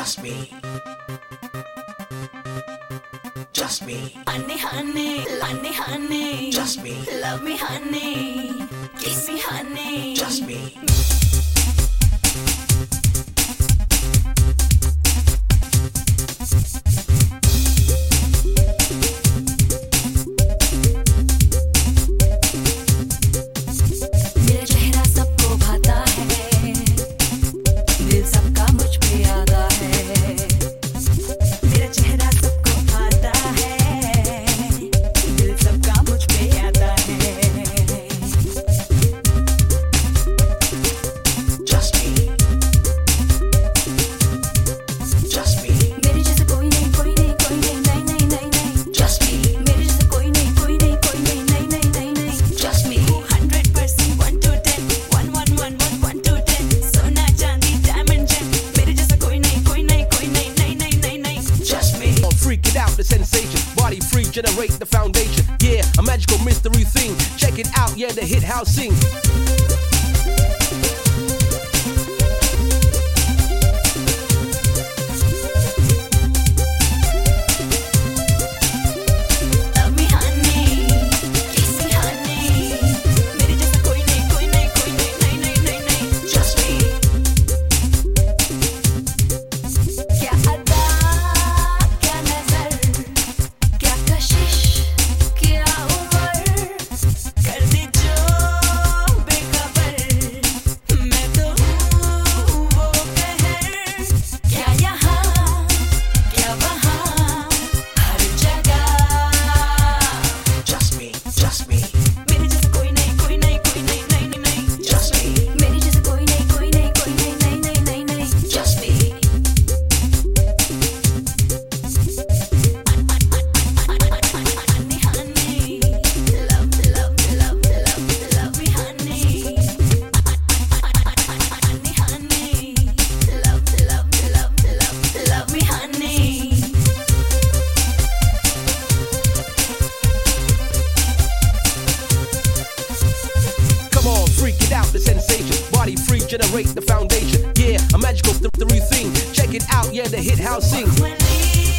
Just me. Just me. Honey, honey, honey, honey. Just me. Love me, honey. Kiss me, honey. Just me. मेरा चेहरा सबको भाता है, दिल सबका मुझ पे आता है। मेरा चेहरा सबको भाता है, दिल सबका मुझ पे आता है। Just me. Just me. मेरे जैसा कोई नहीं, कोई नहीं, कोई नहीं, नहीं, नहीं, नहीं, नहीं। Just me. मेरे जैसा कोई नहीं, कोई नहीं, कोई नहीं, नहीं, नहीं, नहीं, नहीं। Just me. 100% 1 to 10, 1 1 1 1 1 to 10। सोना चांदी डायमंड जेम, मेरे जैसा कोई नहीं, कोई नहीं, कोई नहीं, नहीं, नहीं, नहीं, नहीं। Just me. Freak it out, the sensation. Body free, generate the foundation. Yeah, a magical mystery thing. Check it out, yeah, the hit house sing. Love me honey, kiss me honey। मेरे जैसा कोई नहीं, कोई नहीं, कोई नहीं, नहीं, नहीं, नहीं, नहीं। Just me. क्या अदा, क्या नजर, क्या कशिश, क्या उम्र, कर दे जो बेखबर, मैं तो हूँ वो कहर। क्या यहाँ, क्या वहाँ, हर जगह। Just me. Just me. मेरे जैसा कोई नहीं, कोई नहीं, कोई नहीं, नहीं, नहीं, नहीं। Just me. मेरे जैसा कोई नहीं, कोई नहीं, कोई नहीं, नहीं, नहीं, नहीं, नहीं। Just me. Honey, honey, love, love, love, love, love me, honey। Honey, honey, love, love, love, love, love me, honey। Come on, freak it out, the sensation. Body free, generate the foundation. Yeah, a magical mystery thing. Check it out, yeah, the hit house sing. When